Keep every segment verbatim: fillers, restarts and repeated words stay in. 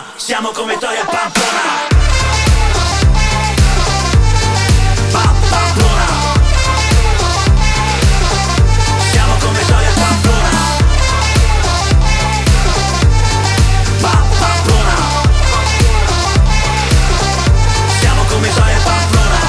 siamo come Toia Pamplona. Pa- Pamplona. Siamo come Toia Pamplona. Pa- Pamplona. Siamo come Toia Pamplona.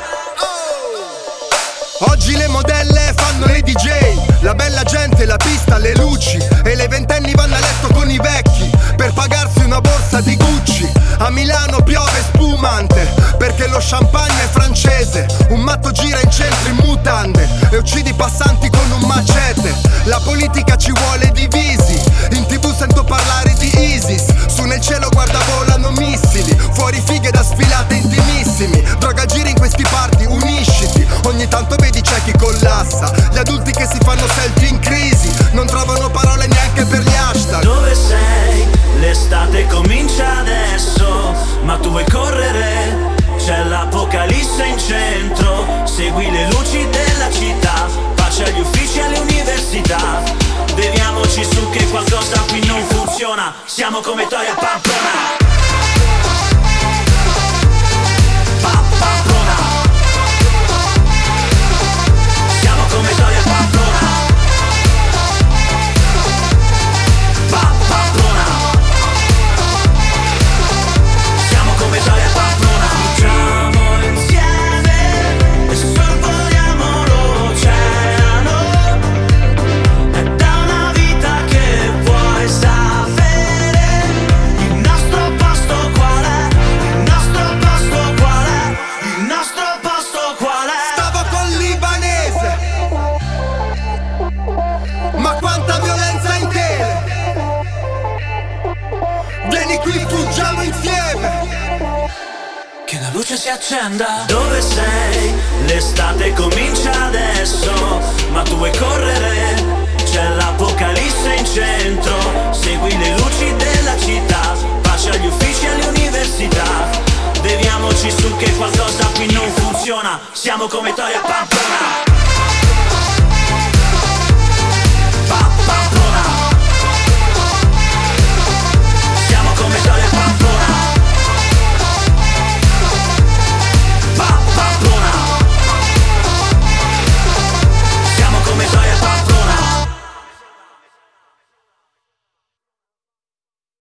Oggi le modelle fanno le D J, la bella gente, la pista, le luci, e le ventenni vanno a letto con i vecchi per pagarsi una borsa di Gucci. A Milano piove spumante perché lo champagne è francese. Un matto gira in centro in mutande e uccide i passanti con un macete. La politica ci vuole divisi, in tv sento parlare di ISIS. Su nel cielo guarda volano missili, fuori fighe da sfilate intimissimi. Droga gira in questi party, unisciti. Ogni tanto vedi c'è chi collassa, gli adulti che si fanno selfie in crisi, non trovano parole neanche per gli hashtag. Dove sei? L'estate comincia adesso, ma tu vuoi correre? C'è l'apocalisse in centro, segui le luci della città, pace agli uffici e alle università. Beviamoci su che qualcosa qui non funziona, siamo come Toia Pamplona. Pa- Pamplona. Siamo come Toia Pamplona. Pa- Pamplona. Siamo come Toia Pamplona. Facciamo insieme e sorvoliamo l'oceano. È da una vita che vuoi sapere il nostro posto qual è, il nostro posto qual è, il nostro posto qual è. Stavo col libanese, ma quanta violenza in tele. Vieni qui, fuggiamo insieme. Che la luce si accenda. Dove sei? L'estate comincia adesso, ma tu vuoi correre? C'è l'apocalisse in centro, segui le luci della città, pace agli uffici e alle università. Beviamoci su che qualcosa qui non funziona, siamo come Toia Pamplona.